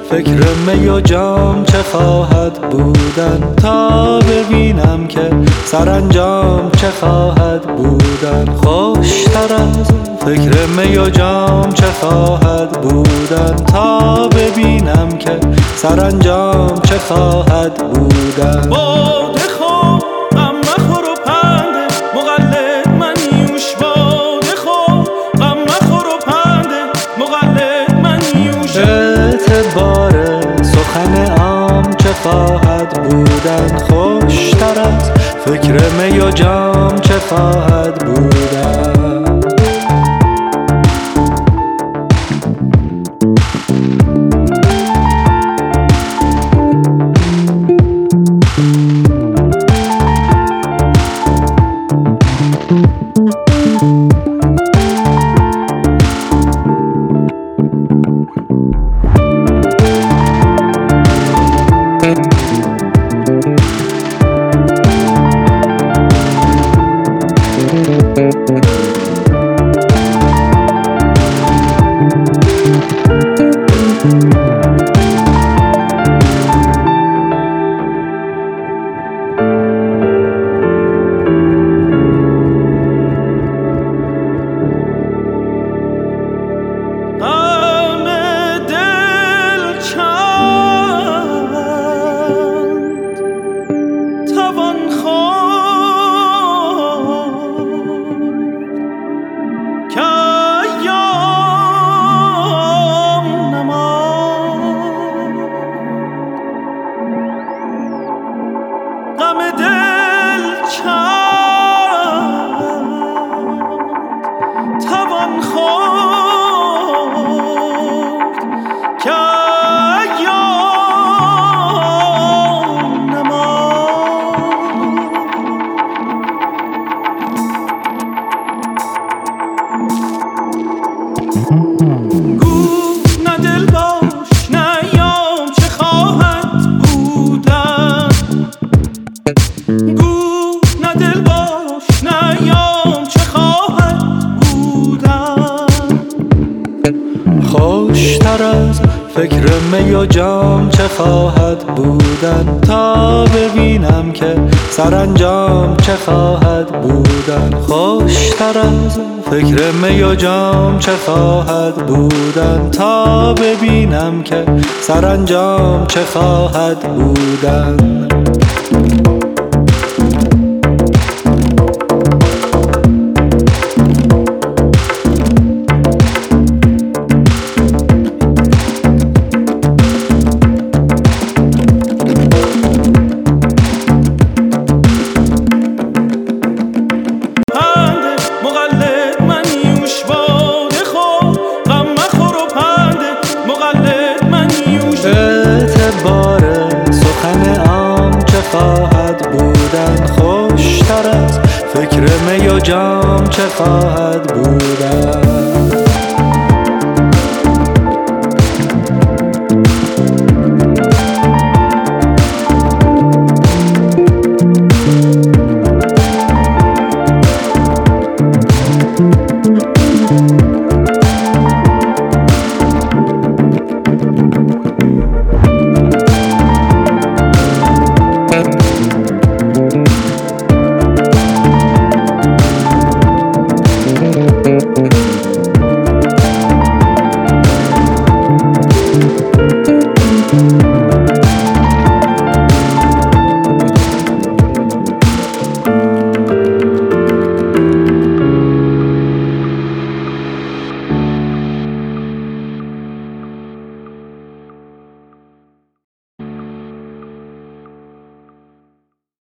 فکر می و جام چه خواهد بودن، تا ببینم که سرانجام چه خواهد بودن. خوشتر از فکر می و جام چه خواهد بودن، تا ببینم که سرانجام چه خواهد بودن. باده خور غم مخور و پنده مقلد من نیوش، باده خور غم مخور و پنده مقلد من نیوش. اعتبار سخن عام چه خواهد بودن، خوشتر از فکر می و جام چه خواهد بودن. غم دل چند توان خورد که ایام نماند. گو نه دل باش نه ایام چه خواهد بودن، گو نه دل باش نه ایام چه خواهد بودن. خوشتر از فکر می و جام چه خواهد بودن، تا ببینم که سرانجام چه خواهد بودن. خوشتر از فکر می و جام چه خواهد بودن، تا ببینم که سرانجام چه خواهد بودن. اعتبار سخن عام چه خواهد بودن، خوشتر از فکر می و جام چه خواهد بودن.